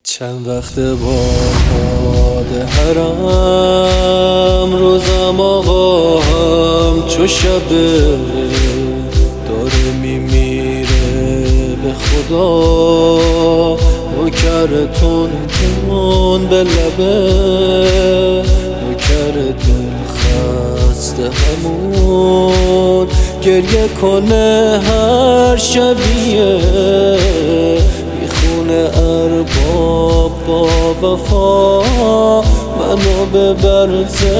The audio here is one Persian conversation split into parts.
چند وقت باد حرم روزم آقا هم چو شبه داره میمیره به خدا نوکر تون به لبه نوکر دل خسته همون گریه کنه هر شبیه میخونه ارباب با وفا منو ببر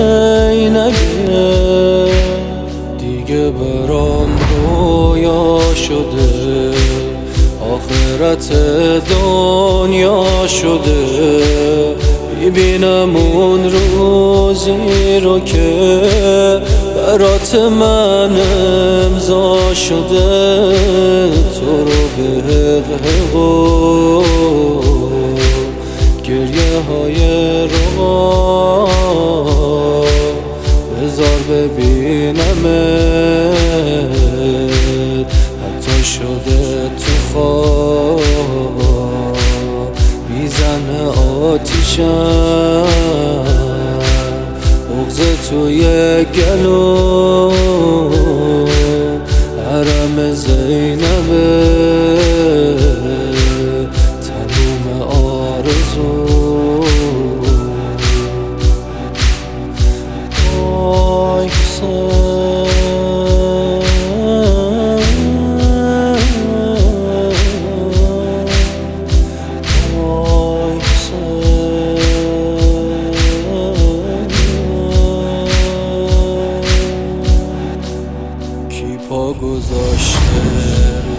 زینبیه دیگه برام رویا شده آخرت دنیا شده میبینم اون روزی رو که برات من امضا شده تو رو به حق گریه های رو بذار ببینمت حتی شده تو خواب میزنه آتیشم بغض توی گلو حرم زینبه تموم آرزو آی پا گذاشته رو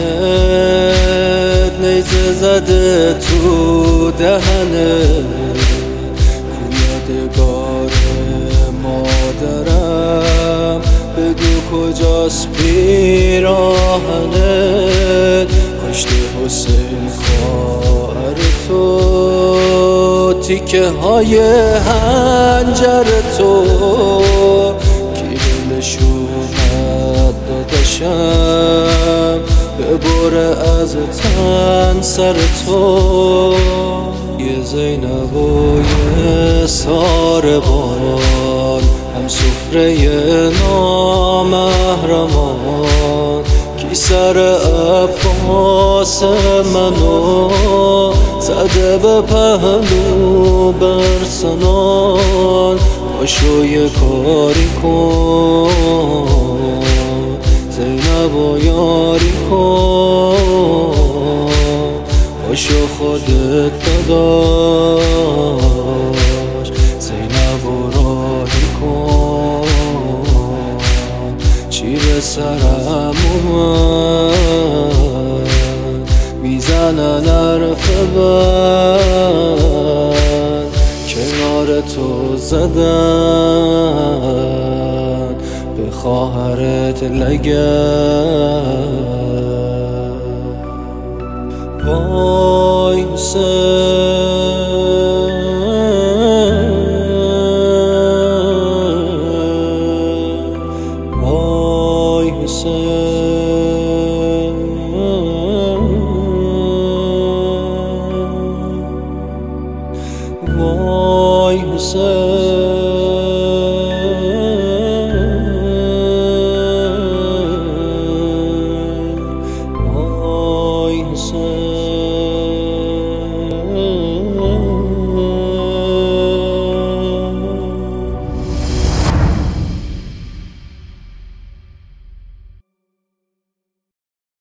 تنت نیزه زده تو دهنت کو یادگار مادرم بگو کجاست پیراهنت کشته حسین خواهر تو تیکه های حنجر تو کی دلشون داداشم ببره از تن سر تو یه زینب و یه ساربان هم سفره نامحرمان کی سر عباس منو زده به پهلو برسنان پاشو یه کاری کن زینب و یاری کن پاشو خودت داداش زینب و راهی کن چیره سرم اومد میزنن حرف بد کنار تو زدن به خواهرت لگد وای حسین وای حسین وای حسین